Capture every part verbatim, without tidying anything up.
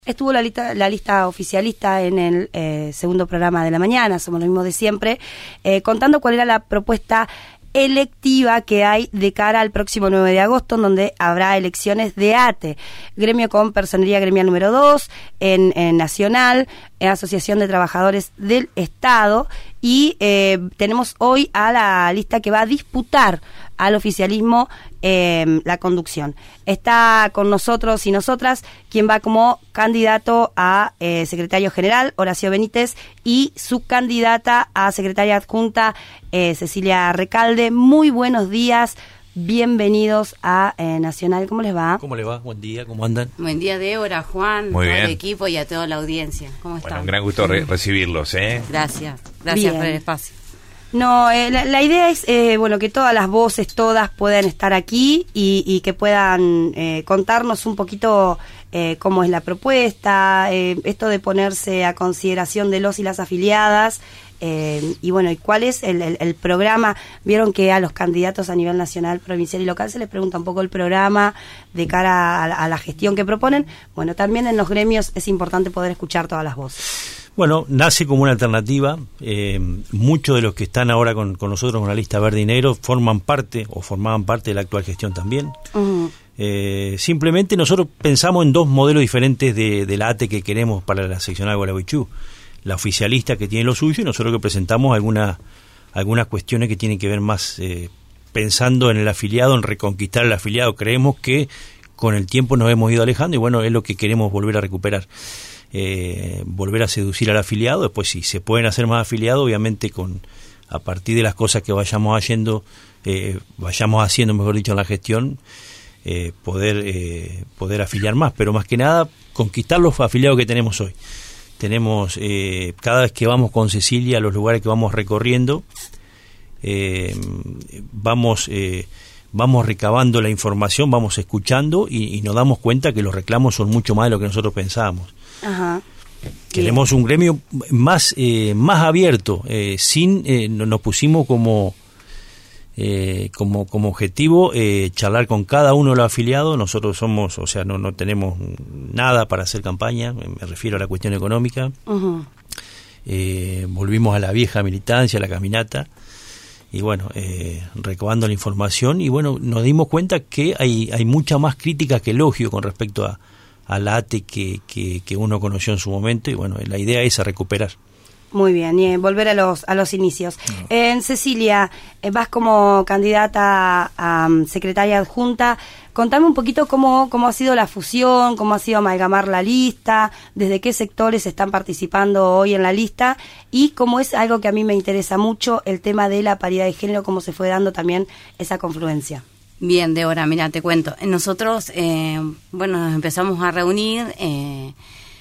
Estuvo la lista, la lista oficialista en el eh, segundo programa de la mañana, somos lo mismo de siempre, eh, contando cuál era la propuesta electiva que hay de cara al próximo nueve de agosto, en donde habrá elecciones de A T E, gremio con personería gremial número dos, en, en Nacional, en Asociación de Trabajadores del Estado, y eh, tenemos hoy a la lista que va a disputar al oficialismo eh, la conducción. Está con nosotros y nosotras quien va como candidato a eh, secretario general, Horacio Benítez, y su candidata a secretaria adjunta, eh, Cecilia Recalde. Muy buenos días, bienvenidos a eh, Nacional. ¿Cómo les va? ¿Cómo les va? Buen día, ¿cómo andan? Buen día, Débora, Juan, Muy todo bien. el equipo y a toda la audiencia. ¿Cómo están? Bueno, un gran gusto re- recibirlos, ¿eh? Gracias, gracias Bien. por el espacio. No, eh, la, la idea es, eh, bueno, que todas las voces, todas puedan estar aquí y, y que puedan eh, contarnos un poquito eh, cómo es la propuesta, eh, esto de ponerse a consideración de los y las afiliadas, eh, y bueno, y cuál es el, el, el programa. Vieron que a los candidatos a nivel nacional, provincial y local se les pregunta un poco el programa de cara a, la- a la gestión que proponen. Bueno, también en los gremios es importante poder escuchar todas las voces. Bueno, nace como una alternativa. Eh, muchos de los que están ahora con, con nosotros con la lista verde y negro forman parte o formaban parte de la actual gestión también. Uh-huh. Eh, simplemente nosotros pensamos en dos modelos diferentes de, de la A T E que queremos para la seccional Gualeguaychú. La oficialista, que tiene lo suyo, y nosotros que presentamos algunas algunas cuestiones que tienen que ver más eh, pensando en el afiliado, en reconquistar el afiliado. Creemos que con el tiempo nos hemos ido alejando y bueno, es lo que queremos volver a recuperar. Eh, volver a seducir al afiliado. Después, si se pueden hacer más afiliados, obviamente con a partir de las cosas que vayamos haciendo, eh, vayamos haciendo, mejor dicho, en la gestión, eh, poder eh, poder afiliar más, pero más que nada conquistar los afiliados que tenemos hoy. Tenemos eh, cada vez que vamos con Cecilia a los lugares que vamos recorriendo, eh, vamos eh, vamos recabando la información, vamos escuchando y, y nos damos cuenta que los reclamos son mucho más de lo que nosotros pensábamos. Ajá. Queremos un gremio más eh, más abierto, eh, sin eh, no- nos pusimos como eh, como como objetivo eh, charlar con cada uno de los afiliados. Nosotros somos, o sea, no no tenemos nada para hacer campaña, me refiero a la cuestión económica. Uh-huh. Eh, volvimos a la vieja militancia, a la caminata, y bueno, eh, recabando la información, y bueno, nos dimos cuenta que hay hay mucha más crítica que elogio con respecto a a la A T E que, que, que uno conoció en su momento, y bueno, la idea es a recuperar. Muy bien, y eh, volver a los a los inicios. No. En Cecilia, eh, vas como candidata a, a um, secretaria adjunta. Contame un poquito cómo, cómo ha sido la fusión, cómo ha sido amalgamar la lista, desde qué sectores están participando hoy en la lista, y cómo es algo que a mí me interesa mucho, el tema de la paridad de género, cómo se fue dando también esa confluencia. Bien, Débora, mira, te cuento. Nosotros, eh, bueno, nos empezamos a reunir eh,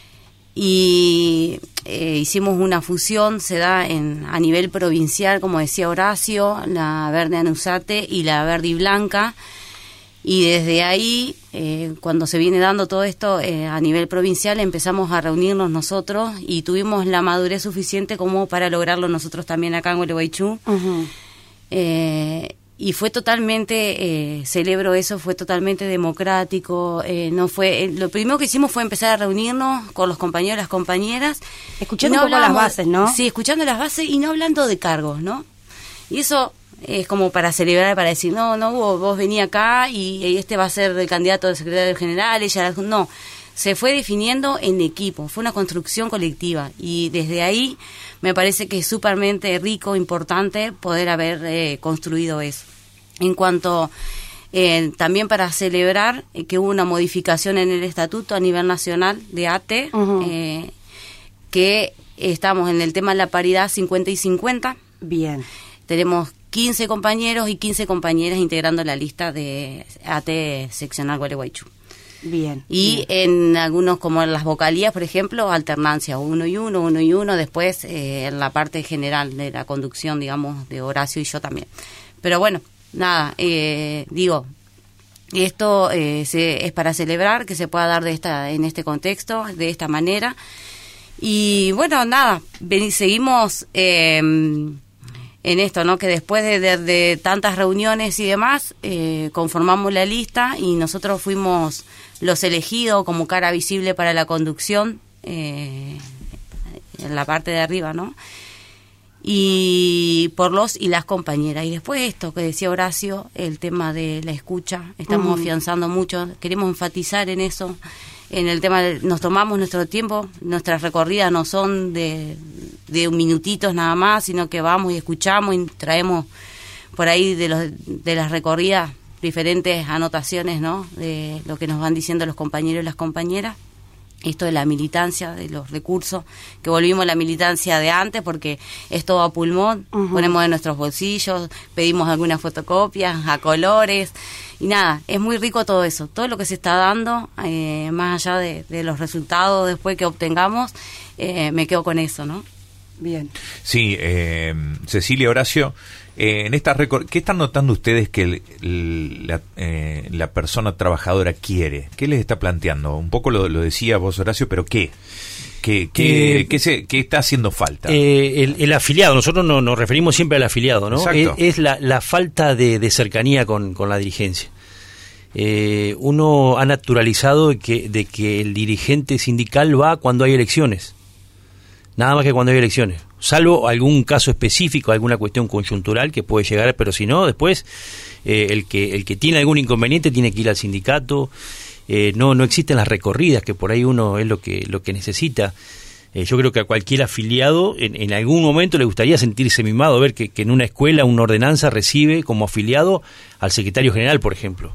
y eh, hicimos una fusión, se da en a nivel provincial, como decía Horacio, la verde Anusate y la verde y blanca. Y desde ahí, eh, cuando se viene dando todo esto eh, a nivel provincial, empezamos a reunirnos nosotros y tuvimos la madurez suficiente como para lograrlo nosotros también acá en Gualeguaychú. Uh-huh. Eh, y fue totalmente, eh, celebro eso, fue totalmente democrático. Eh, no fue eh, lo primero que hicimos fue empezar a reunirnos con los compañeros y las compañeras. Escuchando Y no un poco las hablamos- bases, ¿no? Sí, escuchando las bases y no hablando de cargos, ¿no? Y eso es como para celebrar, para decir, no, no, vos, vos vení acá y, y este va a ser el candidato del secretario general, ella, no. Se fue definiendo en equipo, fue una construcción colectiva y desde ahí me parece que es súpermente rico, importante poder haber eh, construido eso. En cuanto eh, también para celebrar eh, que hubo una modificación en el estatuto a nivel nacional de A T E, Ujú. eh, que estamos en el tema de la paridad cincuenta y cincuenta. Bien. Tenemos quince compañeros y quince compañeras integrando la lista de A T E seccional Gualeguaychú. Bien. Y bien. en algunos, como en las vocalías, por ejemplo, alternancia, uno y uno, uno y uno, después eh, en la parte general de la conducción, digamos, de Horacio y yo también. Pero bueno, nada, eh, digo, esto eh, se, es para celebrar que se pueda dar de esta en este contexto, de esta manera. Y bueno, nada, ven- seguimos... Eh, en esto, ¿no? Que después de, de, de tantas reuniones y demás, eh, conformamos la lista y nosotros fuimos los elegidos como cara visible para la conducción, eh, en la parte de arriba, ¿no? Y por los y las compañeras. Y después esto que decía Horacio, el tema de la escucha, estamos uh-huh. afianzando mucho, queremos enfatizar en eso, en el tema de, nos tomamos nuestro tiempo, nuestras recorridas no son de, de un minutitos nada más, sino que vamos y escuchamos y traemos por ahí de, los, de las recorridas diferentes anotaciones, ¿no? De lo que nos van diciendo los compañeros y las compañeras. Esto de la militancia, de los recursos, que volvimos a la militancia de antes porque es todo a pulmón, uh-huh. ponemos en nuestros bolsillos, pedimos algunas fotocopias a colores y nada, es muy rico todo eso, todo lo que se está dando, eh, más allá de, de los resultados después que obtengamos, eh, me quedo con eso, ¿no? Bien. Sí, eh, Cecilia, Horacio, eh, en esta recor- ¿qué están notando ustedes que el, el, la, eh, la persona trabajadora quiere? ¿Qué les está planteando? Un poco lo, lo decía vos, Horacio, pero ¿qué? ¿Qué, qué, eh, qué, se, qué está haciendo falta? Eh, el, el afiliado, nosotros no, nos referimos siempre al afiliado, ¿no? Exacto. Es, es la, la falta de, de cercanía con, con la dirigencia. Eh, uno ha naturalizado de que, de que el dirigente sindical va cuando hay elecciones. Nada más que cuando hay elecciones, salvo algún caso específico, alguna cuestión coyuntural que puede llegar, pero si no, después eh, el que el que tiene algún inconveniente tiene que ir al sindicato. Eh, no no existen las recorridas, que por ahí uno es lo que lo que necesita. Eh, yo creo que a cualquier afiliado en, en algún momento le gustaría sentirse mimado, ver que, que en una escuela una ordenanza recibe como afiliado al secretario general, por ejemplo.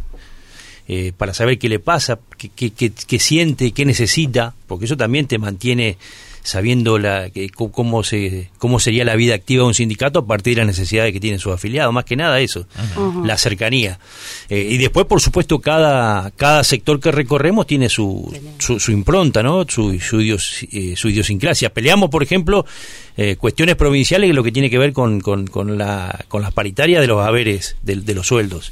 Eh, para saber qué le pasa, qué, qué, qué, qué siente, qué necesita, porque eso también te mantiene sabiendo la, que, cómo se cómo sería la vida activa de un sindicato a partir de las necesidades que tienen sus afiliados, más que nada eso, uh-huh. la cercanía. Eh, y después, por supuesto, cada cada sector que recorremos tiene su su, su impronta, ¿no? Su, su, idios, eh, su idiosincrasia. Peleamos, por ejemplo, eh, cuestiones provinciales, lo que tiene que ver con, con, con, la, con las paritarias de los haberes, de, de los sueldos,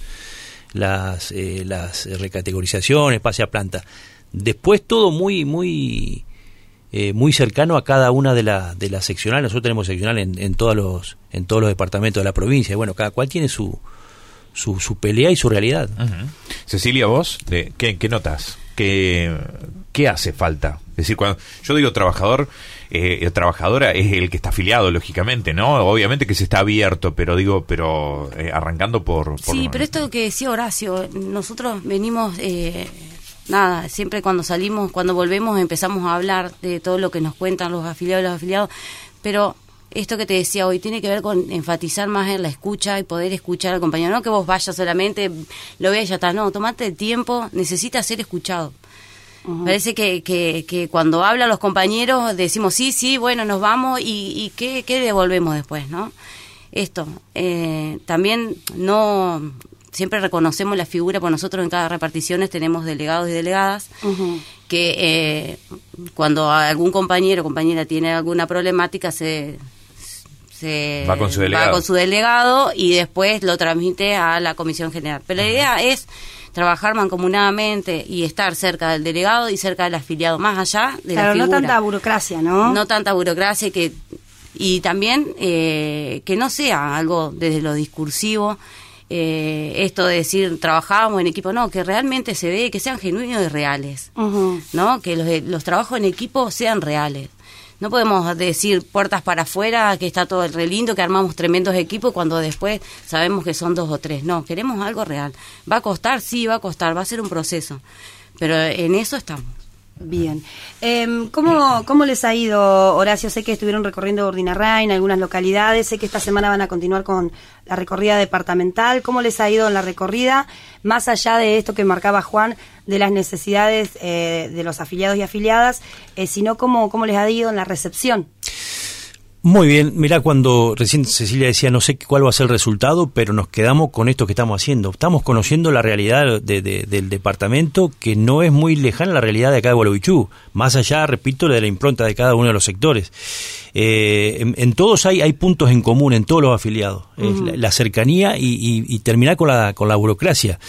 las, eh, las recategorizaciones, pase a planta. Después todo muy muy Eh, muy cercano a cada una de las de las seccionales. Nosotros tenemos seccional en, en todos los en todos los departamentos de la provincia. Bueno, cada cual tiene su su, su pelea y su realidad. Uh-huh. Cecilia, vos, de, ¿qué, qué notas? ¿Qué, ¿Qué hace falta? Es decir, cuando yo digo trabajador, eh, trabajadora es el que está afiliado, lógicamente, ¿no? Obviamente que se está abierto, pero digo, pero eh, arrancando por, por... Sí, pero esto que decía Horacio, nosotros venimos... Eh, Nada, siempre cuando salimos, cuando volvemos empezamos a hablar de todo lo que nos cuentan los afiliados y los afiliados, pero esto que te decía hoy tiene que ver con enfatizar más en la escucha y poder escuchar al compañero, no que vos vayas solamente, lo veas y ya está, no, tomate el tiempo, necesita ser escuchado. Uh-huh. Parece que, que, que cuando hablan los compañeros decimos sí, sí, bueno, nos vamos y, y ¿qué, qué devolvemos después, no? Esto, eh, también no... Siempre reconocemos la figura, porque nosotros en cada reparticiones tenemos delegados y delegadas, uh-huh. que eh, cuando algún compañero o compañera tiene alguna problemática se, se va, con su, delegado. va con su delegado y después lo transmite a la comisión general. Pero uh-huh. la idea es trabajar mancomunadamente y estar cerca del delegado y cerca del afiliado, más allá de claro, la figura. No tanta burocracia, ¿no? No tanta burocracia que y también eh, que no sea algo desde lo discursivo. Eh, esto de decir trabajamos en equipo, no, que realmente se ve, que sean genuinos y reales, uh-huh. ¿no? Que los, los trabajos en equipo sean reales. No podemos decir puertas para afuera, que está todo re lindo, que armamos tremendos equipos cuando después sabemos que son dos o tres. No, queremos algo real. ¿Va a costar? Sí, va a costar, va a ser un proceso. Pero en eso estamos. Bien. Eh, ¿cómo, ¿Cómo les ha ido, Horacio? Sé que estuvieron recorriendo Urdinarrain, algunas localidades, sé que esta semana van a continuar con la recorrida departamental. ¿Cómo les ha ido en la recorrida? Más allá de esto que marcaba Juan, de las necesidades eh, de los afiliados y afiliadas, eh, sino cómo, cómo les ha ido en la recepción. Muy bien, mirá, cuando recién Cecilia decía no sé cuál va a ser el resultado, pero nos quedamos con esto que estamos haciendo. Estamos conociendo la realidad de, de, del departamento, que no es muy lejana a la realidad de acá de Gualeguaychú, más allá, repito, de la impronta de cada uno de los sectores. Eh, en, en todos hay, hay puntos en común, en todos los afiliados. Uh-huh. Es la, la cercanía y, y, y terminar con la, con la burocracia.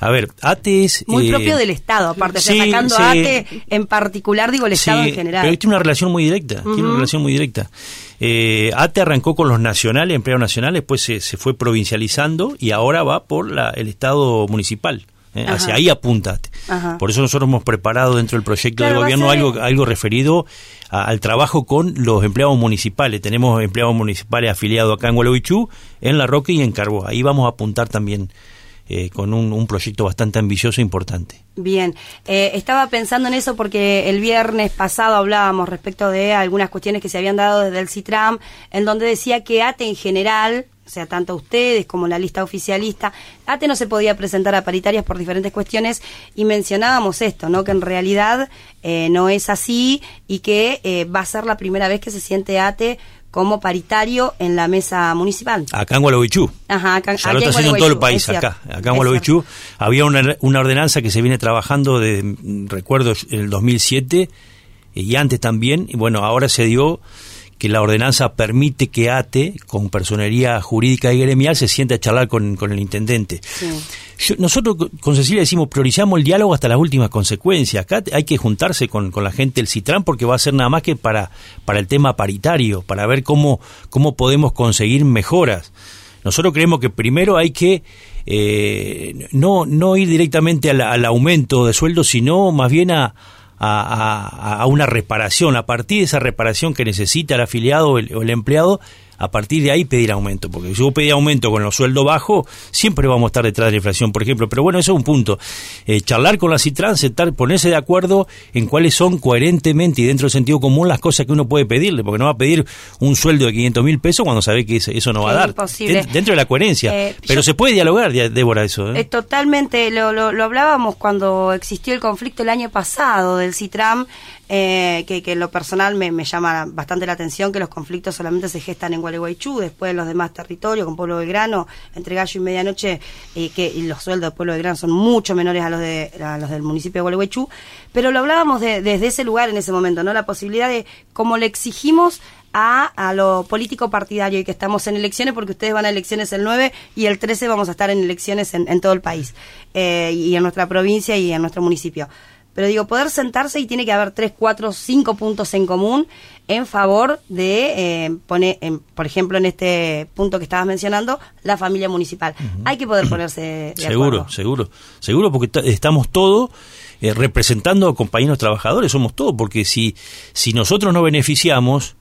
A ver, ATE es... Muy eh, propio del Estado, aparte, sí, o sea, sacando sí. a ATE en particular, digo el Estado sí, en general. Pero tiene una relación muy directa, uh-huh. tiene una relación muy directa. Eh, ATE arrancó con los nacionales, empleados nacionales, después se, se fue provincializando y ahora va por la, el Estado municipal. Eh, hacia ahí apunta ATE. Ajá. Por eso nosotros hemos preparado dentro del proyecto claro, de gobierno algo, algo referido a, al trabajo con los empleados municipales. Tenemos empleados municipales afiliados acá en Gualeguaychú, en La Roque y en Carbó. Ahí vamos a apuntar también eh, con un, un proyecto bastante ambicioso e importante. Bien, eh, estaba pensando en eso porque el viernes pasado hablábamos respecto de algunas cuestiones que se habían dado desde el CITRAM, en donde decía que ATE en general, o sea, tanto ustedes como la lista oficialista, ATE no se podía presentar a paritarias por diferentes cuestiones y mencionábamos esto, ¿no? Que en realidad eh, no es así y que eh, va a ser la primera vez que se siente ATE como paritario en la mesa municipal. Acá en Gualeguaychú. Ajá, acá, ya lo está haciendo en todo el país, acá. Acá en Gualeguaychú había una, una ordenanza que se viene trabajando de, recuerdo, en el dos mil siete y antes también, y bueno, ahora se dio que la ordenanza permite que ATE, con personería jurídica y gremial, se siente a charlar con, con el intendente. Sí. Yo, nosotros con Cecilia decimos, priorizamos el diálogo hasta las últimas consecuencias. Acá hay que juntarse con, con la gente del CITRAM porque va a ser nada más que para, para el tema paritario, para ver cómo, cómo podemos conseguir mejoras. Nosotros creemos que primero hay que eh, no, no ir directamente al, al aumento de sueldo, sino más bien a A, a, a una reparación, a partir de esa reparación que necesita el afiliado o el, o el empleado, a partir de ahí pedir aumento, porque si vos pedís aumento con los sueldos bajos, siempre vamos a estar detrás de la inflación, por ejemplo, pero bueno, eso es un punto. Eh, charlar con la CITRAM, sentar, ponerse de acuerdo en cuáles son coherentemente y dentro del sentido común las cosas que uno puede pedirle, porque no va a pedir un sueldo de quinientos mil pesos cuando sabe que eso no va a dar. Imposible. Dentro de la coherencia, eh, pero yo, se puede dialogar, Débora, eso. ¿eh? Eh, totalmente, lo, lo, lo hablábamos cuando existió el conflicto el año pasado del CITRAM, Eh, que, que en lo personal me, me llama bastante la atención que los conflictos solamente se gestan en Gualeguaychú, después en los demás territorios, con Pueblo Belgrano, entre Gallo y Medianoche, eh, que y los sueldos de Pueblo Belgrano son mucho menores a los de a los del municipio de Gualeguaychú, pero lo hablábamos de, desde ese lugar en ese momento, ¿no? La posibilidad de cómo le exigimos a, a lo político partidario y que estamos en elecciones porque ustedes van a elecciones el nueve y el trece vamos a estar en elecciones en, en todo el país, eh, y en nuestra provincia y en nuestro municipio. Pero digo, poder sentarse y tiene que haber tres, cuatro, cinco puntos en común en favor de, eh, poner, en, por ejemplo, en este punto que estabas mencionando, la familia municipal. Uh-huh. Hay que poder ponerse de seguro, acuerdo. Seguro, seguro, porque t- estamos todos eh, representando a compañeros trabajadores, somos todos, porque si, si nosotros no beneficiamos,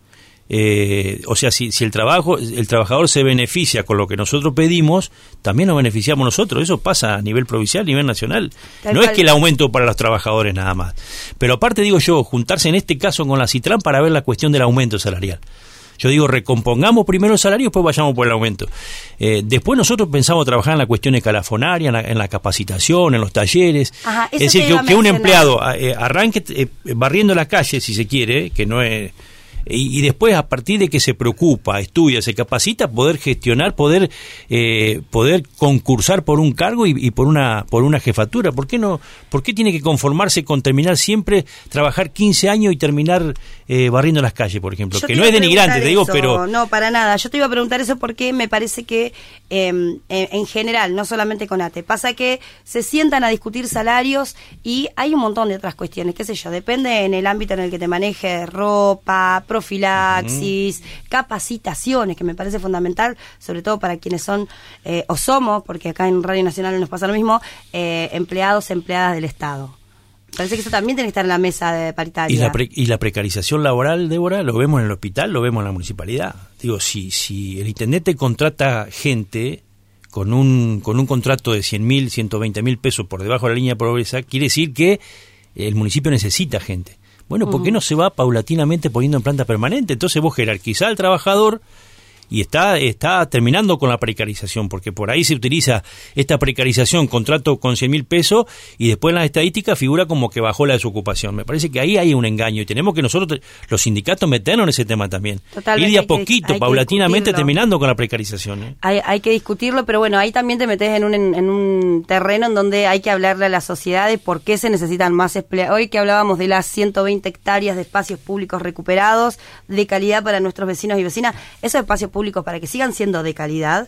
Eh, o sea, si, si el trabajo, el trabajador se beneficia con lo que nosotros pedimos, también nos beneficiamos nosotros. Eso pasa a nivel provincial, a nivel nacional. Tal no cual. Es que el aumento para los trabajadores nada más. Pero aparte, digo yo, juntarse en este caso con la CITRAM para ver la cuestión del aumento salarial. Yo digo, recompongamos primero el salario y después vayamos por el aumento. Eh, después nosotros pensamos trabajar en la cuestión escalafonaria, en la, en la capacitación, en los talleres. Ajá, es decir, que, que un empleado eh, arranque eh, barriendo la calle, si se quiere, que no es... Y, y después, a partir de que se preocupa, estudia, se capacita, poder gestionar, poder eh, poder concursar por un cargo y, y por una por una jefatura. ¿Por qué no? ¿Por qué tiene que conformarse con terminar siempre, trabajar quince años y terminar eh, barriendo las calles, por ejemplo? Yo que no es denigrante, te digo, pero... No, para nada. Yo te iba a preguntar eso porque me parece que eh, en general, no solamente con ATE, pasa que se sientan a discutir salarios y hay un montón de otras cuestiones, qué sé yo, depende en el ámbito en el que te manejes, ropa, profilaxis, uh-huh. capacitaciones, que me parece fundamental, sobre todo para quienes son, eh, o somos, porque acá en Radio Nacional nos pasa lo mismo, eh, empleados, empleadas del Estado. Parece que eso también tiene que estar en la mesa de paritaria. Y la, pre- y la precarización laboral, Débora, lo vemos en el hospital, lo vemos en la municipalidad. Digo, si, si el intendente contrata gente con un, con un contrato de cien mil, ciento veinte mil pesos por debajo de la línea de pobreza, quiere decir que el municipio necesita gente. Bueno, ¿por qué no se va paulatinamente poniendo en planta permanente? Entonces vos jerarquizás al trabajador y está está terminando con la precarización, porque por ahí se utiliza esta precarización, contrato con cien mil pesos, y después en las estadísticas figura como que bajó la desocupación. Me parece que ahí hay un engaño y tenemos que nosotros, los sindicatos, meternos en ese tema también. Totalmente, ir de a poquito, paulatinamente, terminando con la precarización. ¿eh? Hay, hay que discutirlo, pero bueno, ahí también te metes en un, en, en un terreno en donde hay que hablarle a la sociedad de por qué se necesitan más empleados. Hoy que hablábamos de las ciento veinte hectáreas de espacios públicos recuperados, de calidad para nuestros vecinos y vecinas, esos espacios públicos, para que sigan siendo de calidad,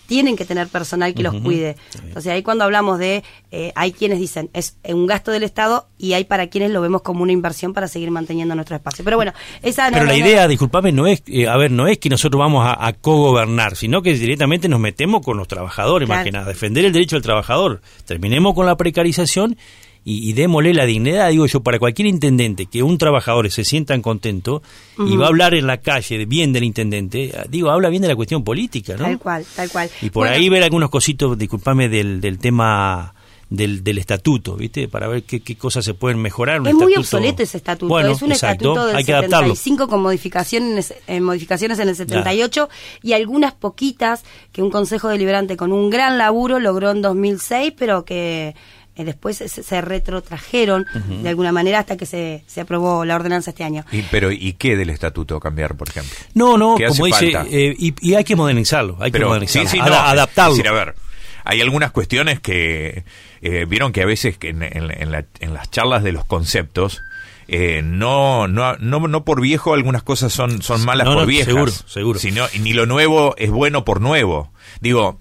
tienen que tener personal que uh-huh. los cuide. Entonces ahí cuando hablamos de, eh, hay quienes dicen, es un gasto del Estado, y hay para quienes lo vemos como una inversión para seguir manteniendo nuestro espacio. Pero bueno, esa Pero no, la no, idea, no. disculpame, no es, eh, a ver, no es que nosotros vamos a, a cogobernar, sino que directamente nos metemos con los trabajadores, claro. más que nada, defender el derecho del trabajador. Terminemos con la precarización y, y démosle la dignidad, digo yo, para cualquier intendente, que un trabajador se sientan contento uh-huh. y va a hablar en la calle bien del intendente, digo, habla bien de la cuestión política, ¿no? Tal cual, tal cual. Y por bueno. ahí ver algunos cositos, discúlpame, del, del tema del, del estatuto, ¿viste? Para ver qué, qué cosas se pueden mejorar. Un es estatuto... muy obsoleto ese estatuto, bueno, es un exacto. estatuto del Hay que setenta y cinco adaptarlo. con modificaciones, eh, modificaciones en el setenta y ocho ya. y algunas poquitas que un Consejo Deliberante con un gran laburo logró en dos mil seis, pero que... Eh, después se, se retrotrajeron uh-huh. de alguna manera hasta que se, se aprobó la ordenanza este año. Y, pero ¿y qué del estatuto cambiar, por ejemplo? No, no, como dice, eh, y, y hay que modernizarlo, hay pero, que modernizarlo, sí, sí, ad- no, adaptarlo. Es decir, a ver, hay algunas cuestiones que eh, vieron que a veces que en, en, en, la, en las charlas de los conceptos eh, no, no no no por viejo algunas cosas son son malas no, por no, viejas, seguro, seguro. Sino, ni lo nuevo es bueno por nuevo. Digo,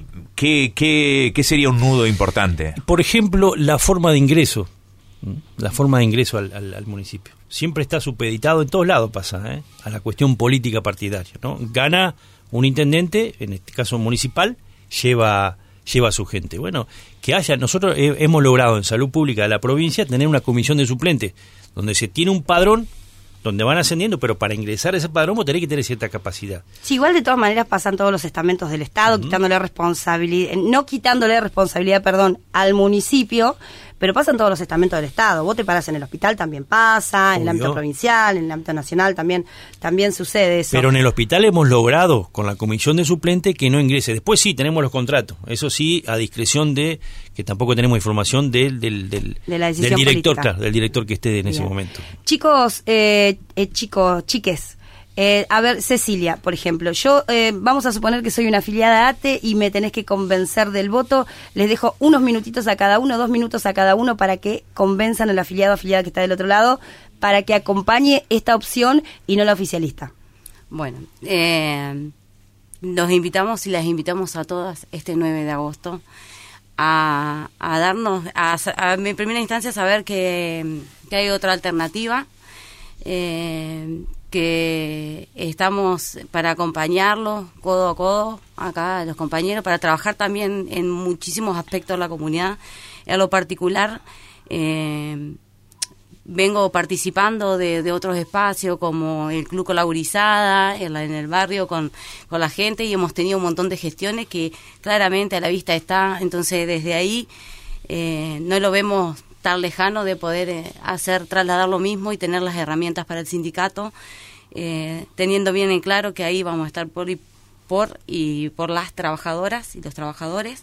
¿Qué, qué, ¿Qué sería un nudo importante? Por ejemplo, la forma de ingreso, la forma de ingreso al, al, al municipio. Siempre está supeditado, en todos lados pasa, ¿eh? a la cuestión política partidaria, ¿no? Gana un intendente, en este caso municipal, lleva, lleva a su gente. Bueno, que haya, nosotros he, hemos logrado en Salud Pública de la provincia tener una comisión de suplentes, donde se tiene un padrón, donde van ascendiendo, pero para ingresar a ese padrón vos tenés que tener cierta capacidad. Sí, igual de todas maneras pasan todos los estamentos del Estado, uh-huh. quitándole responsabilidad, no quitándole responsabilidad, perdón, al municipio, pero pasan todos los estamentos del Estado. Vos te parás en el hospital, también pasa, en el ámbito provincial, en el ámbito nacional también también sucede eso. Pero en el hospital hemos logrado, con la comisión de suplente, que no ingrese. Después sí, tenemos los contratos. Eso sí, a discreción de, que tampoco tenemos información del del, del, de la del director, política. claro, del director que esté en Bien. ese momento. Chicos, eh, eh, chicos, chiques, Eh, a ver, Cecilia, por ejemplo, yo eh, vamos a suponer que soy una afiliada a ATE y me tenés que convencer del voto. Les dejo unos minutitos a cada uno, dos minutos a cada uno para que convenzan al afiliado o afiliada que está del otro lado, para que acompañe esta opción y no la oficialista. Bueno, eh, los invitamos y las invitamos a todas este nueve de agosto a, a darnos, a, a, en primera instancia, saber que, que hay otra alternativa, eh, que estamos para acompañarlos codo a codo acá, los compañeros, para trabajar también en muchísimos aspectos de la comunidad. En lo particular, eh, vengo participando de, de otros espacios como el Club Colaborizada en, la, en el barrio con, con la gente, y hemos tenido un montón de gestiones que claramente a la vista está. Entonces desde ahí eh, no lo vemos tan lejano de poder eh, hacer, trasladar lo mismo y tener las herramientas para el sindicato, eh, teniendo bien en claro que ahí vamos a estar por y por y por las trabajadoras y los trabajadores.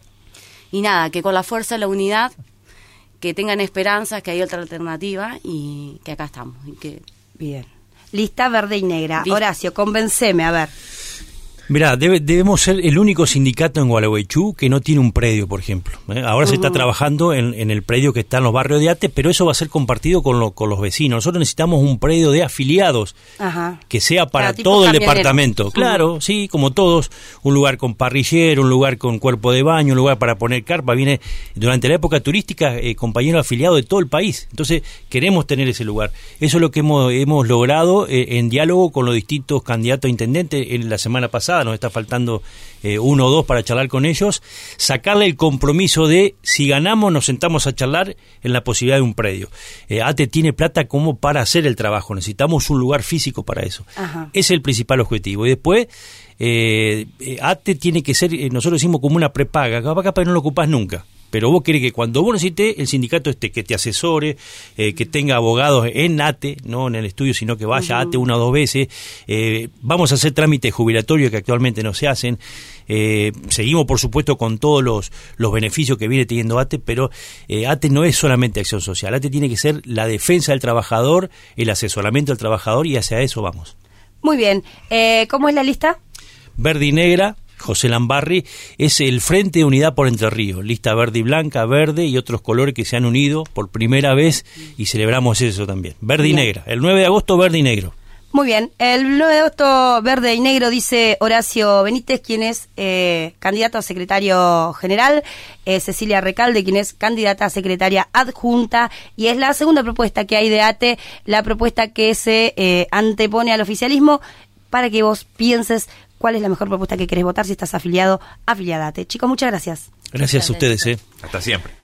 Y nada, que con la fuerza, la unidad, que tengan esperanza, que hay otra alternativa y que acá estamos. Y que Bien. Lista verde y negra. Lista. Horacio, convenceme, a ver. Mirá, debe, debemos ser el único sindicato en Gualeguaychú que no tiene un predio, por ejemplo. ¿eh? Ahora uh-huh. se está trabajando en, en el predio que está en los barrios de ATE, pero eso va a ser compartido con, lo, con los vecinos. Nosotros necesitamos un predio de afiliados Ajá. que sea para Claro, tipo todo el camionero. departamento. Claro, uh-huh. sí, como todos. Un lugar con parrillero, un lugar con cuerpo de baño, un lugar para poner carpa. Viene durante la época turística eh, compañeros afiliados de todo el país. Entonces queremos tener ese lugar. Eso es lo que hemos, hemos logrado eh, en diálogo con los distintos candidatos a intendente en la semana pasada. Nos está faltando eh, uno o dos para charlar con ellos, sacarle el compromiso de si ganamos nos sentamos a charlar en la posibilidad de un predio. Eh, ATE tiene plata como para hacer el trabajo, necesitamos un lugar físico para eso. Ajá. Ese es el principal objetivo. Y después eh, eh, ATE tiene que ser, eh, nosotros decimos como una prepaga, capaz capaz no lo ocupás nunca. Pero vos querés que cuando vos necesites, el sindicato este que te asesore, eh, que tenga abogados en ATE, no en el estudio, sino que vaya uh-huh. a ATE una o dos veces. Eh, vamos a hacer trámites jubilatorios que actualmente no se hacen. Eh, seguimos, por supuesto, con todos los, los beneficios que viene teniendo ATE, pero eh, ATE no es solamente acción social. ATE tiene que ser la defensa del trabajador, el asesoramiento del trabajador, y hacia eso vamos. Muy bien. Eh, ¿Cómo es la lista? Verde y negra. José Lambarri es el Frente de Unidad por Entre Ríos, lista verde y blanca, verde y otros colores que se han unido por primera vez y celebramos eso también. Verde Bien. y negra, el nueve de agosto verde y negro. Muy bien, el nueve de agosto verde y negro, dice Horacio Benítez, quien es eh, candidato a secretario general, eh, Cecilia Recalde, quien es candidata a secretaria adjunta, y es la segunda propuesta que hay de ATE, la propuesta que se eh, antepone al oficialismo, para que vos pienses cuál es la mejor propuesta que querés votar si estás afiliado, afiliada a ATE. Chicos, muchas gracias. Gracias a ustedes. Eh. Hasta siempre.